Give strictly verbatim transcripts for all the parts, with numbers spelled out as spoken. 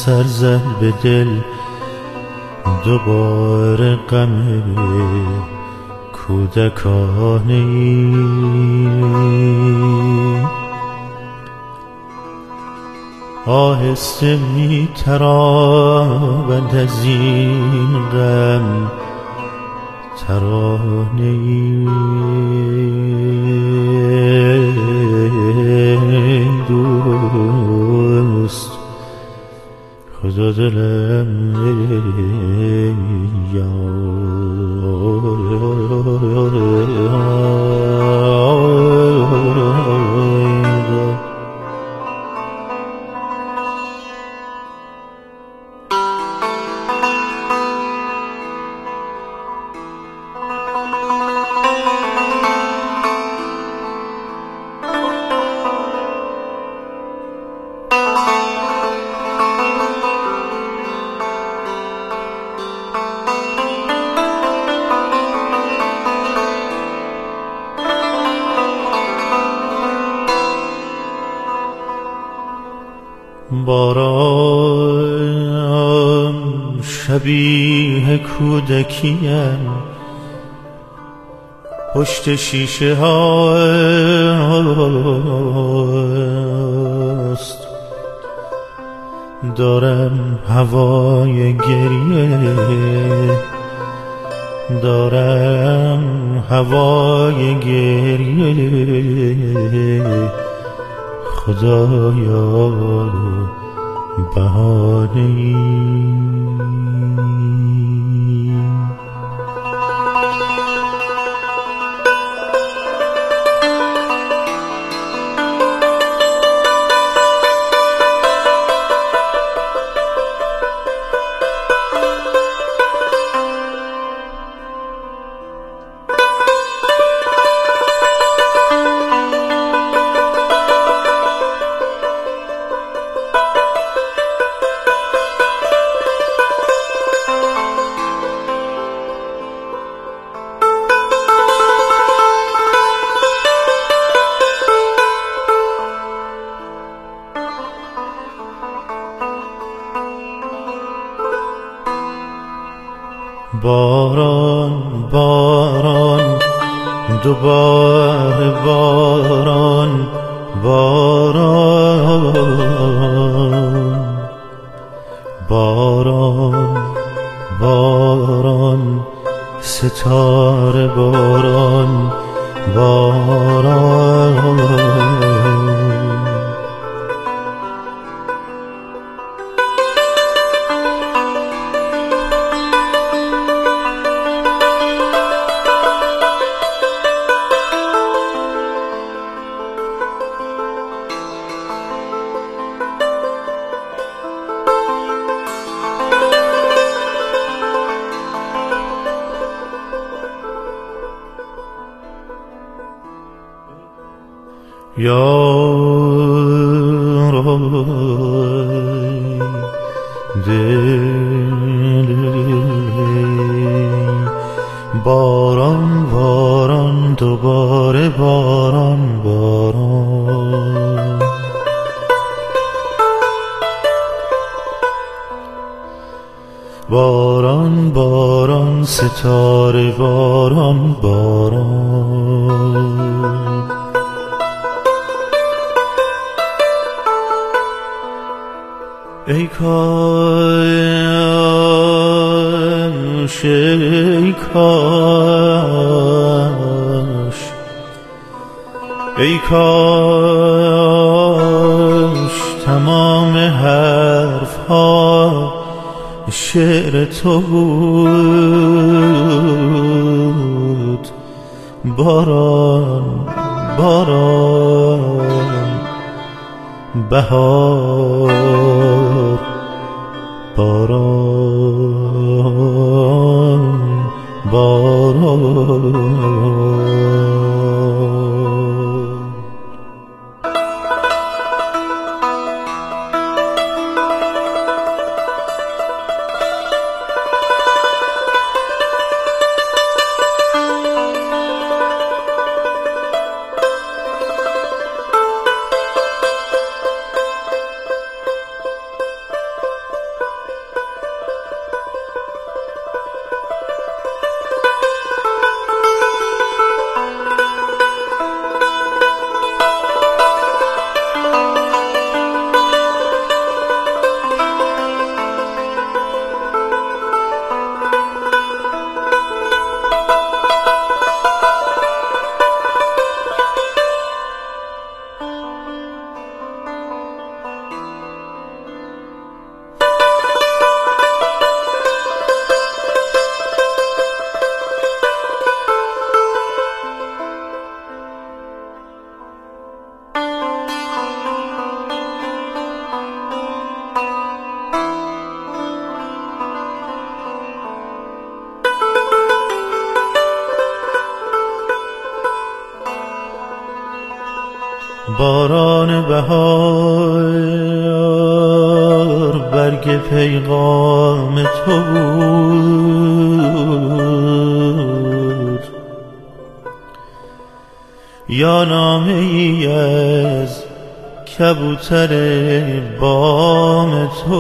سر زد به دل دوباره غم کودکانه ای. آهسته می تراود از این غم ترانه ای. دوست خدا دلم باران شبیه کودکیم پشت شیشه هاست. دارم هوای گریه دارم هوای گریه خدایا بهانه‌ای. باران باران دوباره باران باران باران باران ستاره باران باران. یارای دل باران باران دوباره باران باران باران باران ستاره باران باران. ای کاش ای کاش ای کاش تمام حرف ها شعر تو بود. باران باران بهار باران باران. باران بهار برگ پیغام تو بود، یا نامه ای از کبوتر بام تو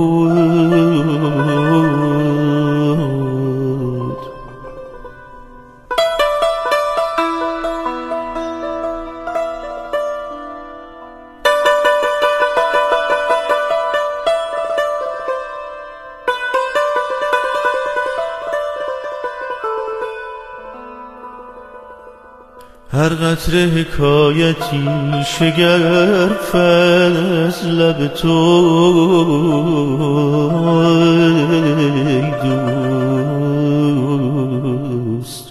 بود. هر قطره حکایتی شگرف از لب تو ای دوست،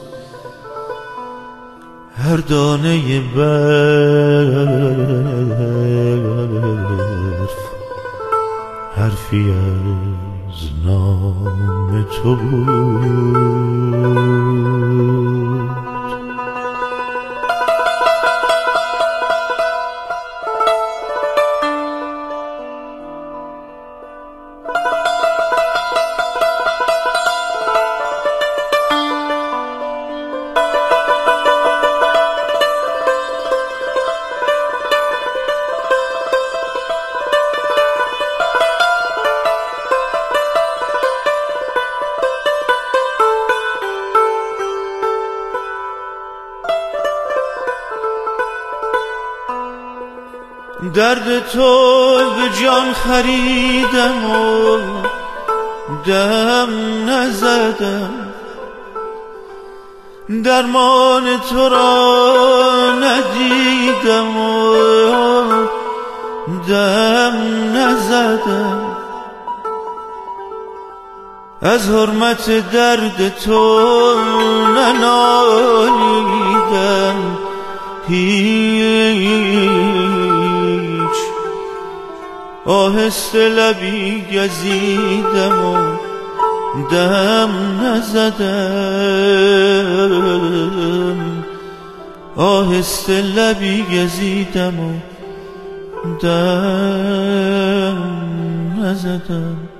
هر دانه برف حرفی از نام تو بود. درد تو به جان خریدم و دم نزدم، درمان تو را ندیدم و دم نزدم، از حرمت درد تو ننالیدم هیچ، آهسته لبی گزیدم و دم نزدم، آهسته لبی گزیدم و دم نزدم.